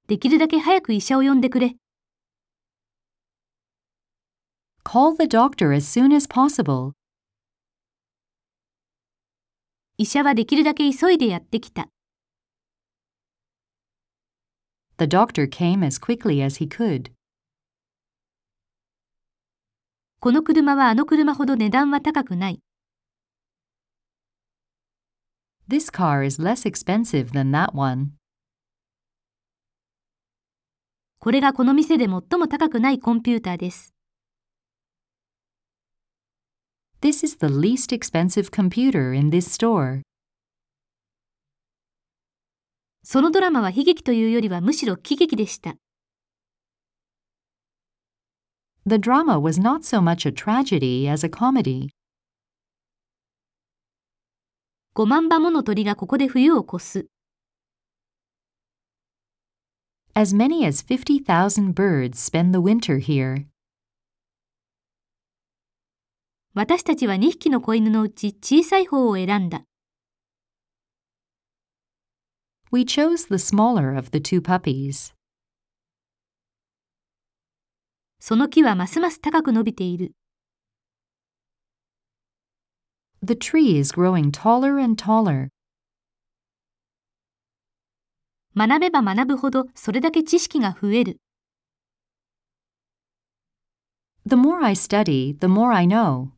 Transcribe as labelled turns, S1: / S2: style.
S1: できるだけ早く医者を呼んでくれ。
S2: Call the doctor as soon as possible.
S1: 医者はできるだけ急いでやってきた。
S2: The doctor came as quickly as he could.
S1: この車はあの車ほど値段は高くない。
S2: This car is less expensive than that one.
S1: これがこの店で最も高くないコンピューターです。
S2: This is the least expensive computer in this store.
S1: そのドラマは悲劇というよりはむしろ喜劇でした。
S2: The drama was not so much a tragedy as a comedy.
S1: 5万羽もの鳥がここで冬を越す。
S2: As many as 50,000 birds spend the winter here.
S1: 私たちは2匹の子犬のうち小さい方を選んだ。
S2: We chose the smaller of the two puppies.
S1: その木はますます高く伸びている。
S2: The tree is growing taller and taller.
S1: 学べば学ぶほどそれだけ知識が増える。
S2: The more I study, the more I know.